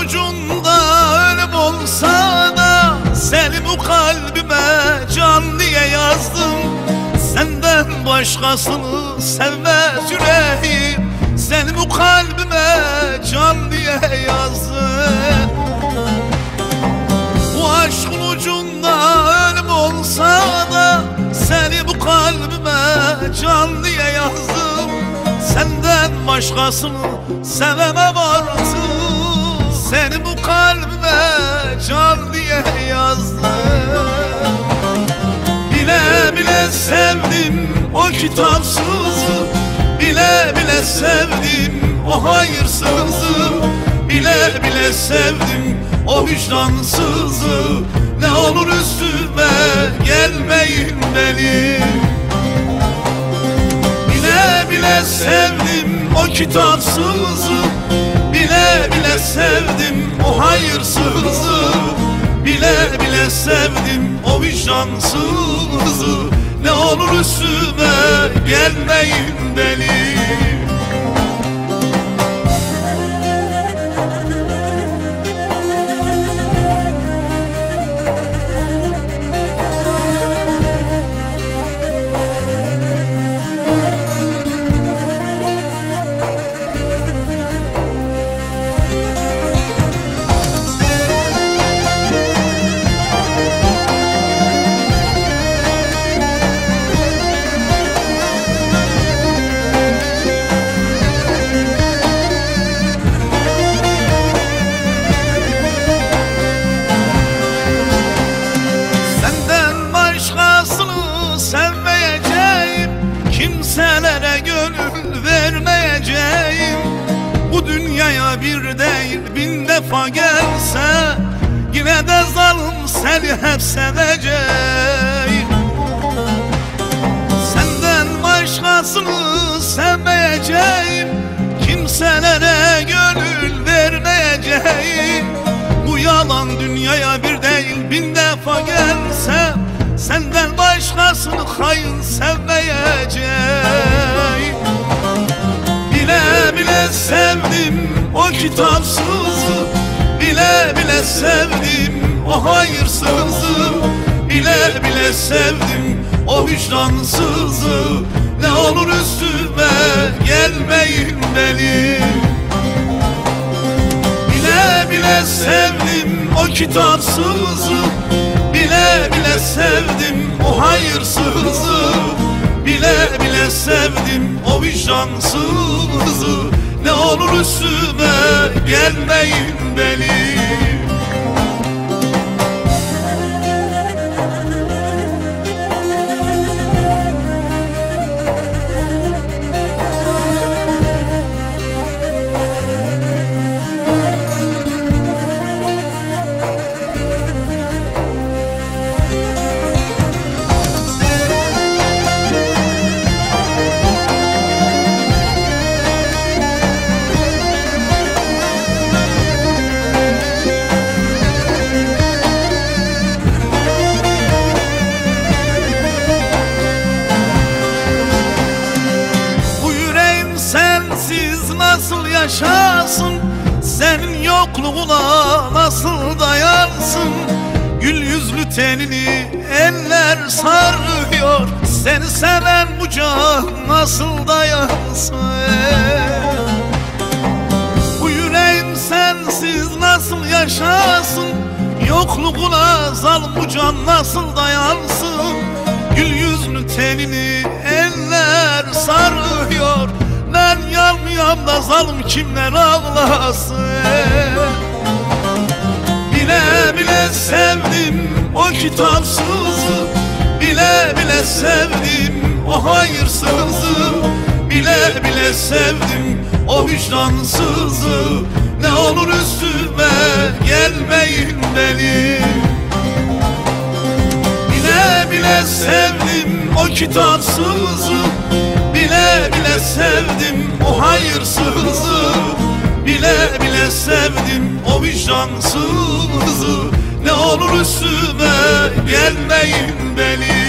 ucunda ölüm olsa da seni bu kalbime can diye yazdım. Senden başkasını sevmez yüreğim, seni bu kalbime can diye yazdım. Bu aşkın ucunda ölüm olsa da seni bu kalbime can diye yazdım. Senden başkasını sevemem artık, seni bu kalbime can diye yazdım. Bile bile sevdim o kitapsızı, bile bile sevdim o hayırsızı, bile bile sevdim o vicdansızı. Ne olur üstüme gelmeyin benim. Bile bile sevdim o kitapsızı, bile bile sevdim o hayırsızı, bile bile sevdim o vicdansızı. Ne olur üstüme gelmeyin benim. Kimselere gönül vermeyeceğim. Bu dünyaya bir değil bin defa gelse, yine de zalim seni hep seveceğim. Senden başkasını sevmeyeceğim, kimselere gönül vermeyeceğim. Bu yalan dünyaya bir değil bin defa gelse, senden başkasını hain sevmeyeceğim. Bile bile sevdim o kitapsızı, bile bile sevdim o hayırsızı, bile bile sevdim o vicdansızı. Ne olur üstüme gelmeyin benim. Bile bile sevdim o kitapsızı, bile bile sevdim o hayırsızı, bile bile sevdim o vicdansızı. Ne olur üstüme gelmeyin benim. Nasıl yaşasın, senin yokluğuna nasıl dayansın? Gül yüzlü tenini eller sarıyor, seni seven bu can nasıl dayansın? Bu yüreğim sensiz nasıl yaşasın? Yokluğuna zalim bu can nasıl dayansın? Gül yüzlü tenini eller sarıyor, ben yanmıyorum da zalim kimler ağlasın? Bile bile sevdim o kitapsızı, bile bile sevdim o hayırsızı, bile bile sevdim o vicdansızı. Ne olur üstüme gelmeyin benim. Bile bile sevdim o kitapsızı, bile bile sevdim o hayırsızı, bile bile sevdim o vicdansızı. Ne olur üstüme gelmeyin benim.